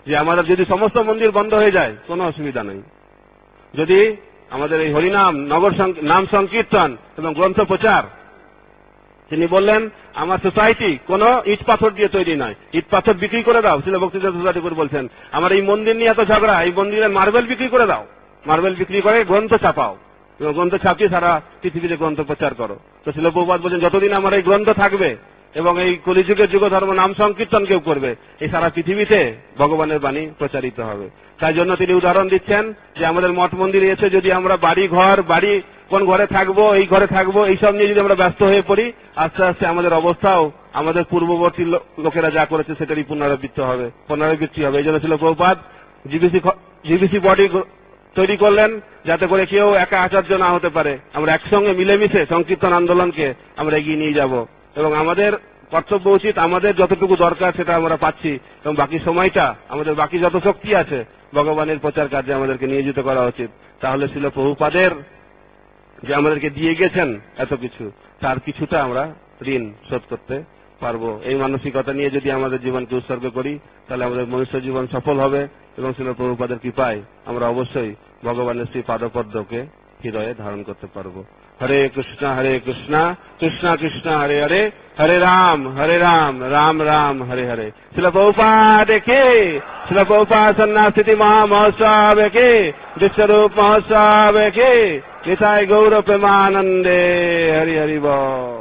যে আমাদের যদি সমস্ত মন্দির বন্ধ হয়ে যায় কোনো অসুবিধা নেই, যদি আমাদের এই হরিনাম নাম সংকীর্তন এবং গ্রন্থ প্রচার, তিনি বললেন আমার সোসাইটি কোন ইট পাথর দিয়ে তৈরি নয়, ইট পাথর বিক্রি করে দাও। শিল ভক্তিদাস ঠাকুর বলছেন আমার এই মন্দির নিয়ে এত ঝগড়া, এই মন্দিরের মার্বেল বিক্রি করে দাও, মার্বেল বিক্রি করে গ্রন্থ ছাপাও এবং গ্রন্থ ছাপিয়ে সারা পৃথিবীতে গ্রন্থ প্রচার করো। তো শিল প্রভুপাদ বলছেন যতদিন আমার এই গ্রন্থ থাকবে এবং এই কলিযুগের যুগ ধর্ম নাম সংকীর্তন কেউ করবে, এই সারা পৃথিবীতে ভগবানের বাণী প্রচারিত হবে। তাই জন্য তিনি উদাহরণ দিচ্ছেন যে আমাদের মঠ মন্দিরে এসে যদি আমরা বাড়ি কোন ঘরে থাকবো, এই ঘরে থাকবো, এইসব নিয়ে যদি আমরা ব্যস্ত হয়ে পড়ি, আস্তে আস্তে আমাদের অবস্থাও আমাদের পূর্ববর্তী লোকেরা যা করেছে সেটারই পুনরাবৃত্তি হবে। এই জন্য ছিল প্রভুপাদ জিবিসি বডি তৈরি করলেন যাতে করে কেউ একা আচার্য না হতে পারে, আমরা একসঙ্গে মিলেমিশে সংকীর্তন আন্দোলনকে আমরা এগিয়ে নিয়ে যাব এবং আমাদের কর্তব্য উচিত আমাদের যতটুকু দরকার সেটা আমরা পাচ্ছি এবং বাকি সময়টা আমাদের বাকি যত শক্তি আছে ভগবানের প্রচার কার্যে আমাদেরকে নিয়োজিত করা উচিত। তাহলে ছিল প্রভুপাদের যে আমাদেরকে দিয়ে গেছেন এত কিছু, তার কিছুটা আমরা ঋণ শোধ করতে পারবো। এই মানসিকতা নিয়ে যদি আমাদের জীবনকে উৎসর্গ করি তাহলে আমাদের মনুষ্য জীবন সফল হবে এবং ছিল প্রভুপাদের কৃপায় আমরা অবশ্যই ভগবানের শ্রী পাদপদ্মকে হৃদয়ে ধারণ করতে পারবো। হরে কৃষ্ণ কৃষ্ণ কৃষ্ণ হরে হরে, হরে রাম রাম রাম হরে হরে। শিল প্রভুপাদ কে, শিল প্রভুপাদ সন্ন্যাসিতি মহোৎসব কে, বিশ্বরূপ মহোৎসব কে, নিতাই গৌর প্রেমানন্দে। হরি হরি বল।